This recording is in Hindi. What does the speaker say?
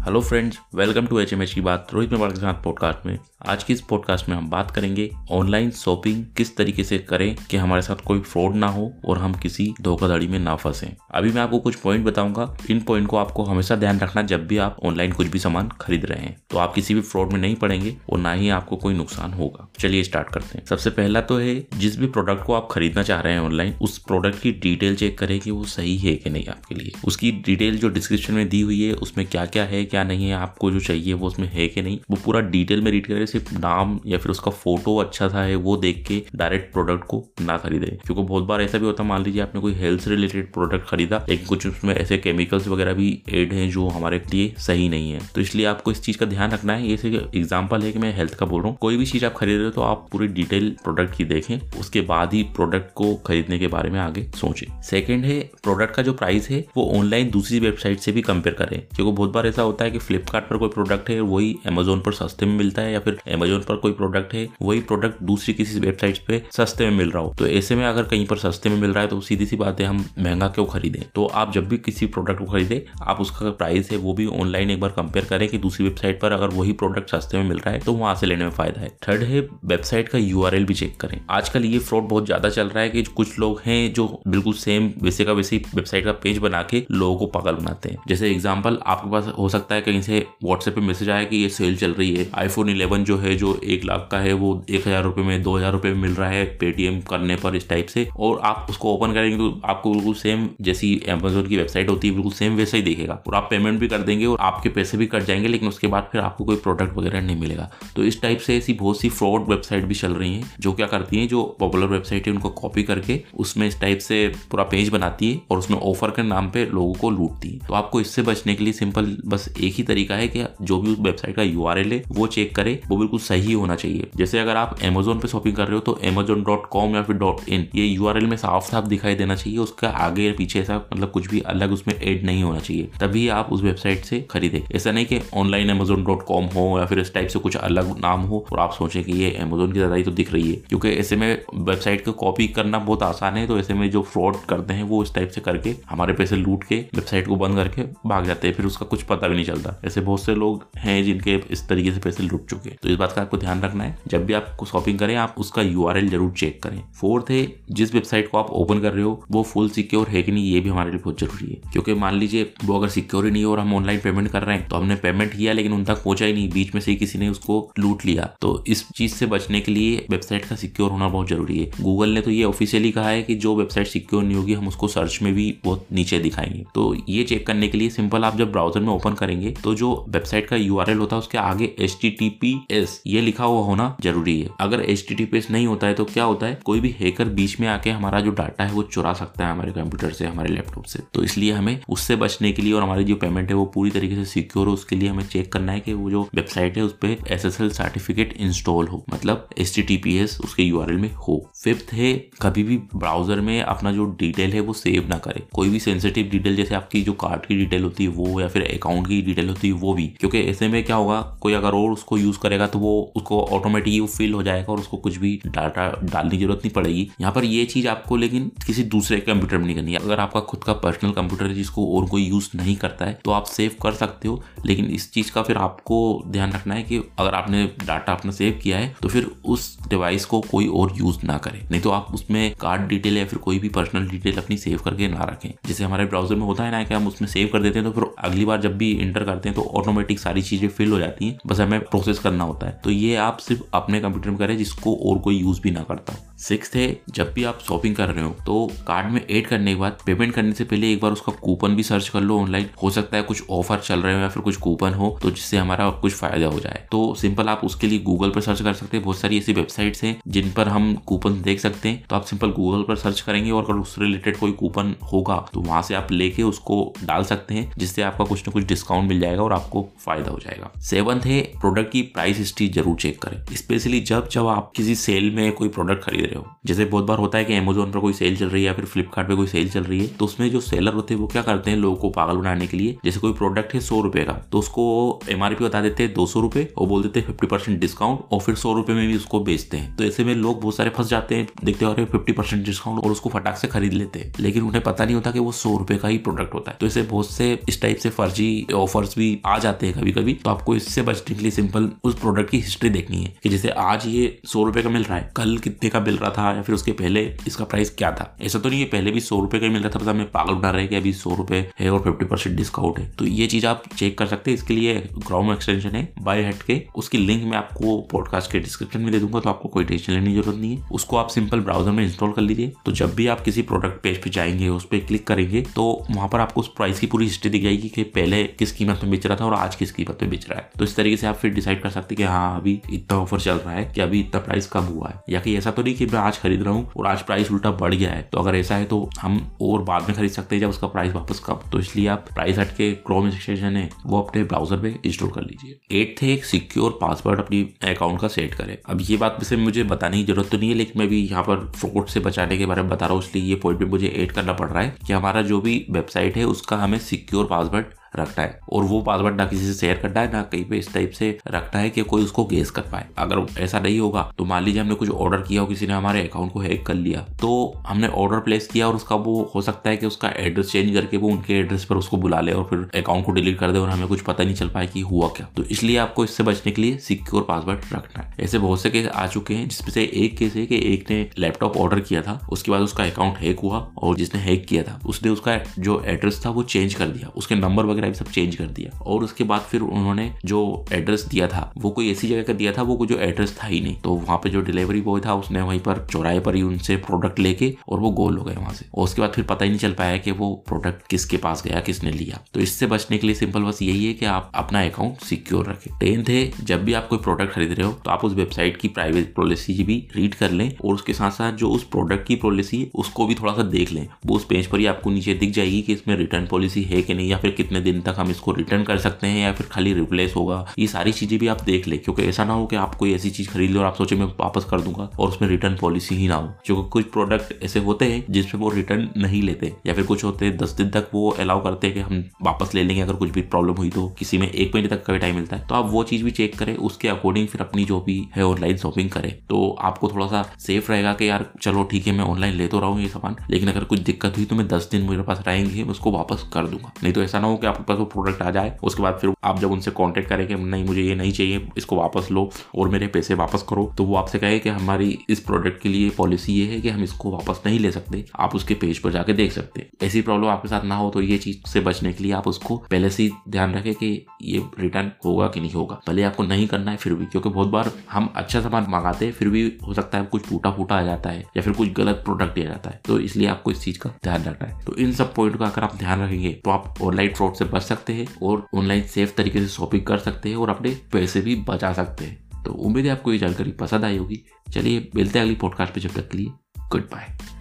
Hello friends, welcome to HMH की बात रोहित मेवाड़ के साथ पॉडकास्ट में। आज की इस पॉडकास्ट में हम बात करेंगे ऑनलाइन शॉपिंग किस तरीके से करें कि हमारे साथ कोई फ्रॉड ना हो और हम किसी धोखाधड़ी में ना फंसें। अभी मैं आपको कुछ पॉइंट बताऊंगा। इन पॉइंट को आपको हमेशा ध्यान रखना जब भी आप ऑनलाइन कुछ भी सामान खरीद रहे हैं, तो आप किसी भी फ्रॉड में नहीं पड़ेंगे और ना ही आपको कोई नुकसान होगा। चलिए स्टार्ट करते हैं। सबसे पहला तो है, जिस भी प्रोडक्ट को आप खरीदना चाह रहे हैं ऑनलाइन, उस प्रोडक्ट की डिटेल चेक करें कि वो सही है कि नहीं आपके लिए। उसकी डिटेल जो डिस्क्रिप्शन में दी हुई है उसमें क्या क्या है क्या नहीं है, आपको जो चाहिए वो उसमें है कि नहीं, वो पूरा डिटेल में रीड करें। सिर्फ नाम या फिर उसका फोटो अच्छा सा है वो देख के डायरेक्ट प्रोडक्ट को ना खरीदें, क्योंकि बहुत बार ऐसा भी होता है, मान लीजिए आपने कोई हेल्थ से रिलेटेड प्रोडक्ट खरीदा लेकिन कुछ उसमें ऐसे केमिकल्स वगैरह भी ऐड हैं जो हमारे लिए सही नहीं है। तो इसलिए आपको इस चीज का ध्यान रखना है। ये एग्जाम्पल है कि मैं हेल्थ का बोल रहा हूँ। कोई भी चीज आप खरीद रहे हो तो आप पूरी डिटेल प्रोडक्ट की देखें, उसके बाद ही प्रोडक्ट को खरीदने के बारे में आगे सोचें। सेकेंड है, प्रोडक्ट का जो प्राइस है वो ऑनलाइन दूसरी वेबसाइट से भी कंपेयर करें, क्योंकि बहुत बार ऐसा होता है कि फ्लिपकार्ट पर कोई प्रोडक्ट है वही अमेजोन पर सस्ते में मिलता है, या फिर अमेजोन पर कोई प्रोडक्ट है वही प्रोडक्ट दूसरी किसी वेबसाइट पे सस्ते में मिल रहा हो। तो ऐसे में अगर कहीं पर सस्ते में मिल रहा है तो सीधी सी बात है, हम महंगा क्यों खरीदें। तो आप जब भी किसी प्रोडक्ट को खरीदे, आप उसका प्राइस है वो भी ऑनलाइन एक बार कंपेयर करें कि दूसरी वेबसाइट पर अगर वही प्रोडक्ट सस्ते में मिल रहा है तो वहां से लेने में फायदा है। थर्ड है, वेबसाइट का यूआरएल भी चेक करें। आजकल ये फ्रॉड बहुत ज्यादा चल रहा है कि कुछ लोग हैं जो बिल्कुल सेम वैसे का वैसे वेबसाइट का पेज बना के लोगों को पागल बनाते हैं। जैसे एग्जाम्पल, आपके पास हो सकता है कहीं से व्हाट्सएप पे मैसेज आया कि ये सेल चल रही है, आईफोन 11 जो है जो 1 लाख का है वो 1000 रुपए में 2000 रुपए में मिल रहा है पेटीएम करने पर, इस टाइप से। और आप उसको ओपन करेंगे तो आपको बिल्कुल सेम जैसी अमेजोन की वेबसाइट होती है बिल्कुल सेम वैसा ही दिखेगा, और आप पेमेंट भी कर देंगे और आपके पैसे भी कट जाएंगे, लेकिन उसके बाद फिर आपको कोई प्रोडक्ट वगैरह नहीं मिलेगा। तो इस टाइप से ऐसी बहुत सी फ्रॉड वेबसाइट भी चल रही हैं जो क्या करती हैं, जो पॉपुलर वेबसाइट है उनको कॉपी करके उसमें इस टाइप से पूरा पेज बनाती है और उसमें ऑफर के नाम पे लोगों को लूटती है। तो आपको इससे बचने के लिए सिंपल बस एक ही तरीका है कि जो भी उस वेबसाइट का यूआरएल है वो चेक करें, वो बिल्कुल सही होना चाहिए। जैसे अगर आप अमेजोन पे शॉपिंग कर रहे हो तो amazon.com या फिर .in ये यूआरएल में साफ साफ दिखाई देना चाहिए। उसका आगे पीछे ऐसा मतलब कुछ भी अलग उसमें ऐड नहीं होना चाहिए, तभी आप उस वेबसाइट से खरीदे। ऐसा नहीं कि ऑनलाइन amazon.com हो या फिर इस टाइप से कुछ अलग नाम हो और आप सोचें कि ये अमेजोन की ज्यादा ही तो दिख रही है, क्योंकि ऐसे में वेबसाइट को कॉपी करना बहुत आसान है। तो ऐसे में जो फ्रॉड करते हैं वो इस टाइप से करके हमारे पैसे लूट के वेबसाइट को बंद करके भाग जाते हैं, फिर उसका कुछ पता भी नहीं चलता। ऐसे बहुत से लोग हैं जिनके इस तरीके से पैसे लूट चुके हैं। तो इस बात का आपको ध्यान रखना है, जब भी आप शॉपिंग करें आप उसका यूआरएल जरूर चेक करें। फोर्थ है, जिस वेबसाइट को आप ओपन कर रहे हो वो फुल सिक्योर है कि नहीं, ये भी हमारे लिए बहुत जरूरी है। क्योंकि मान लीजिए वो अगर सिक्योर ही नहीं है और हम ऑनलाइन पेमेंट कर रहे हैं, तो हमने पेमेंट किया लेकिन उन तक पहुंचा ही नहीं, बीच में से ही किसी ने उसको लूट लिया। तो इस चीज से बचने के लिए वेबसाइट का सिक्योर होना बहुत जरूरी है। गूगल ने तो ये ऑफिशियली कहा है कि जो वेबसाइट सिक्योर नहीं होगी हम उसको सर्च में भी बहुत नीचे दिखाएंगे। तो ये चेक करने के लिए सिंपल आप जब ब्राउजर में ओपन करेंगे तो जो वेबसाइट का यूआरएल होता है उसके आगे HTTPS ये लिखा हुआ होना जरूरी है। अगर HTTPS नहीं होता है तो क्या होता है, कोई भी हैकर बीच में आके हमारा जो डाटा है वो चुरा सकता है हमारे कंप्यूटर से, हमारे लैपटॉप से। तो इसलिए हमें उससे बचने के लिए और हमारी जो पेमेंट है वो पूरी तरीके से सिक्योर हो, उसके लिए हमें चेक करना है कि वो जो वेबसाइट है उस पर SSL सर्टिफिकेट इंस्टॉल हो, मतलब HTTPS उसके यूआरएल में हो। फिफ्थ है, कभी भी ब्राउजर में अपना जो डिटेल है वो सेव ना करें। कोई भी सेंसिटिव डिटेल, जैसे आपकी जो कार्ड की डिटेल होती है वो, या फिर अकाउंट की डिटेल होती है वो भी, क्योंकि ऐसे में क्या होगा, कोई अगर और उसको यूज करेगा तो वो उसको ऑटोमेटिकली वो फिल हो जाएगा और उसको कुछ भी डाटा डालने की जरूरत नहीं पड़ेगी। यहाँ पर ये चीज आपको लेकिन किसी दूसरे कंप्यूटर में नहीं करनी है। अगर आपका खुद का पर्सनल कंप्यूटर है जिसको और कोई यूज नहीं करता है तो आप सेव कर सकते हो, लेकिन इस चीज का फिर आपको ध्यान रखना है कि अगर आपने डाटा अपना सेव किया है तो फिर उस डिवाइस को कोई और यूज ना करे, नहीं तो आप उसमें कार्ड डिटेल या फिर कोई भी पर्सनल डिटेल अपनी सेव करके ना रखें। जैसे हमारे ब्राउजर में होता है ना कि हम उसमें सेव कर देते हैं तो फिर अगली बार जब भी इंटर करते हैं तो ऑटोमेटिक सारी चीजें फिल हो जाती हैं, बस हमें प्रोसेस करना होता है। तो ये आप सिर्फ अपने कंप्यूटर में करें जिसको और कोई यूज भी ना करता हो। सिक्स्थ है, जब भी आप शॉपिंग कर रहे हो तो कार्ड में ऐड करने के बाद पेमेंट करने से पहले एक बार उसका कूपन भी सर्च कर लो ऑनलाइन। हो सकता है कुछ ऑफर चल रहे हो या फिर कुछ कूपन हो तो जिससे हमारा कुछ फायदा हो जाए। तो सिंपल आप उसके लिए गूगल पर सर्च कर सकते हैं। बहुत सारी ऐसी वेबसाइट्स हैं जिन पर हम कूपन देख सकते हैं, तो आप सिंपल गूगल पर सर्च करेंगे और अगर उससे रिलेटेड कोई कूपन होगा तो वहां से आप लेके उसको डाल सकते हैं, जिससे आपका कुछ ना कुछ डिस्काउंट मिल जाएगा और आपको फायदा हो जाएगा। सेवंथ है, प्रोडक्ट की प्राइस हिस्ट्री जरूर चेक करें, स्पेशली जब आप किसी सेल में कोई प्रोडक्ट खरीद रहे हो। जैसे बहुत बार होता है कि अमेजोन पर कोई सेल चल रही है या फिर फ्लिपकार्ट पे कोई सेल चल रही है, तो उसमें जो सेलर होते हैं वो क्या करते हैं, लोगों को पागल बनाने के लिए, जैसे कोई प्रोडक्ट है 100 रुपए का तो उसको MRP बता देते हैं 200 रुपए और बोल देते हैं 50% डिस्काउंट, और फिर 100 रुपए में भी उसको बेचते हैं। तो ऐसे में लोग बहुत सारे फंस जाते हैं, देखते हो 50% डिस्काउंट, और उसको फटाक से खरीद लेते हैं, लेकिन उन्हें पता नहीं होता कि वो 100 रुपए का ही प्रोडक्ट होता है। तो ऐसे बहुत से इस टाइप से फर्जी ऑफर ऑफर्स भी आ जाते हैं कभी कभी, तो आपको इससे बचने के लिए सिंपल उस प्रोडक्ट की हिस्ट्री देखनी है कि जैसे आज ये 100 रुपए का मिल रहा है, कल कितने का मिल रहा था, या फिर उसके पहले इसका प्राइस क्या था। ऐसा तो नहीं है पहले भी 100 रुपए का ही मिल रहा था, बस हमें पागल बना रहे हैं कि अभी 100 रुपए है और 50% डिस्काउंट है। तो ये चीज आप चेक कर सकते हैं। इसके लिए क्रोम एक्सटेंशन है बाय के, उसकी लिंक मैं आपको पॉडकास्ट के डिस्क्रिप्शन में दे दूंगा, तो आपको कोई टेंशन लेने की जरूरत नहीं है। उसको आप सिंपल ब्राउजर में इंस्टॉल कर लीजिए। तो जब भी आप किसी प्रोडक्ट पेज पे जाएंगे, उस पर क्लिक करेंगे, तो वहां पर आपको उस प्राइस की पूरी हिस्ट्री दिख जाएगी कि पहले किस कीमत में बेच रहा था और आज किस कीमत में बेच रहा है। तो इस तरीके से आप फिर डिसाइड कर सकते हैं कि हाँ अभी इतना ऑफर चल रहा है, कि अभी इतना प्राइस कम हुआ है, या कि ऐसा तो नहीं कि मैं आज खरीद रहा हूँ और आज प्राइस उल्टा बढ़ गया है। तो अगर ऐसा है तो हम और बाद में खरीद सकते हैं जब उसका प्राइस वापस कम। तो इसलिए आप प्राइस हट के क्रोम एक्सटेंशन है वो अपने ब्राउजर पे इंस्टॉल कर लीजिए। 8th है एक सिक्योर पासवर्ड अपनी अकाउंट का सेट करें। अब ये बात वैसे मुझे बताने की जरूरत तो नहीं है, लेकिन मैं भी यहाँ पर फ्रॉड से बचाने के बारे में बता रहा हूँ, इसलिए ये पॉइंट भी मुझे ऐड करना पड़ रहा है कि हमारा जो भी वेबसाइट है उसका हमें सिक्योर पासवर्ड रखना है, और वो पासवर्ड ना किसी से शेयर करना है, ना कहीं पे इस टाइप से रखना है कि कोई उसको गेस कर पाए। अगर ऐसा नहीं होगा तो मान लीजिए हमने कुछ ऑर्डर किया और किसी ने हमारे अकाउंट को हैक कर लिया, तो हमने ऑर्डर प्लेस किया और उसका वो हो सकता है कि उसका एड्रेस चेंज करके वो उनके एड्रेस पर उसको बुला ले और फिर अकाउंट को डिलीट कर दे और हमें कुछ पता नहीं चल पाए कि हुआ क्या। तो इसलिए आपको इससे बचने के लिए सिक्योर पासवर्ड रखना है। ऐसे बहुत से केस आ चुके हैं, जिसमें से एक केस है कि एक ने लैपटॉप ऑर्डर किया था, उसके बाद उसका अकाउंट हैक हुआ और जिसने हैक किया था उसने उसका जो एड्रेस था वो चेंज कर दिया, उसके नंबर वगैरह भी सब चेंज कर दिया, और उसके बाद फिर उन्होंने जो एड्रेस दिया था वो कोई ऐसी जगह का दिया था, वो कोई जो एड्रेस था ही नहीं। तो वहां पे जो डिलीवरी बॉय था उसने वहीं पर चौराहे पर ही उनसे प्रोडक्ट लेके और वो गोल हो गए वहां से, और उसके बाद फिर पता ही नहीं चल पाया कि वो प्रोडक्ट किसके पास गया, किसने लिया। तो इससे बचने के लिए सिंपल बस यही है कि आप अपना अकाउंट सिक्योर रखें। 10th है जब भी आप कोई प्रोडक्ट खरीद रहे हो तो आप उस वेबसाइट की प्राइवेट पॉलिसी भी रीड कर लें, और उसके साथ साथ जो उस प्रोडक्ट की पॉलिसी है उसको भी थोड़ा सा देख लें। वो उस पेज पर ही आपको नीचे दिख जाएगी कि इसमें रिटर्न पॉलिसी है कि नहीं, या फिर कितने दिन तक हम इसको रिटर्न कर सकते हैं, या फिर खाली रिप्लेस होगा। ये सारी चीजें भी आप देख ले, क्योंकि ऐसा ना हो कि आप कोई ऐसी चीज खरीद लो और आप सोचे मैं वापस कर दूंगा और उसमें रिटर्न पॉलिसी ही ना हो। क्योंकि कुछ प्रोडक्ट ऐसे होते हैं जिसमें वो रिटर्न नहीं लेते, या फिर कुछ होते हैं 10 दिन तक वो अलाउ करते हैं कि हम वापस ले लेंगे अगर कुछ भी प्रॉब्लम हुई। तो किसी में 1 महीने तक का भी टाइम मिलता है। तो आप वो चीज भी चेक करें, उसके अकॉर्डिंग फिर अपनी जो भी है ऑनलाइन शॉपिंग करें, तो आपको थोड़ा सा सेफ रहेगा कि यार चलो ठीक है मैं ऑनलाइन ले तो रहा हूँ ये सामान, लेकिन अगर कुछ दिक्कत हुई तो मैं 10 दिन मेरे पास रहेंगे, मैं उसको वापस कर दूंगा। नहीं तो ऐसा ना हो कि आपके पास वो प्रोडक्ट आ जाए, उसके बाद फिर आप जब उनसे कांटेक्ट करें कि नहीं मुझे ये नहीं चाहिए, इसको वापस लो और मेरे पैसे वापस करो, तो वो आपसे कहे कि हमारी इस प्रोडक्ट के लिए पॉलिसी ये है कि हम इसको वापस नहीं ले सकते, आप उसके पेज पर जाके देख सकते हैं। ऐसी प्रॉब्लम आपके साथ ना हो, तो ये चीज से बचने के लिए आप उसको पहले से ध्यान रखें कि ये रिटर्न होगा कि नहीं होगा। भले आपको नहीं करना है फिर भी, क्योंकि बहुत बार हम अच्छा सामान मंगाते हैं फिर भी हो सकता है कुछ टूटा फूटा आ जाता है या फिर कुछ गलत प्रोडक्ट आ जाता है। तो इसलिए आपको इस चीज का ध्यान रखना है। तो इन सब पॉइंट का अगर आप ध्यान रखेंगे तो आप ऑनलाइन फ्रॉड से बच सकते हैं और ऑनलाइन सेफ तरीके से शॉपिंग कर सकते हैं और अपने पैसे भी बचा सकते हैं। तो उम्मीद है आपको ये जानकारी पसंद आई होगी। चलिए मिलते हैं अगली पॉडकास्ट पे, जब तक के लिए गुड बाय।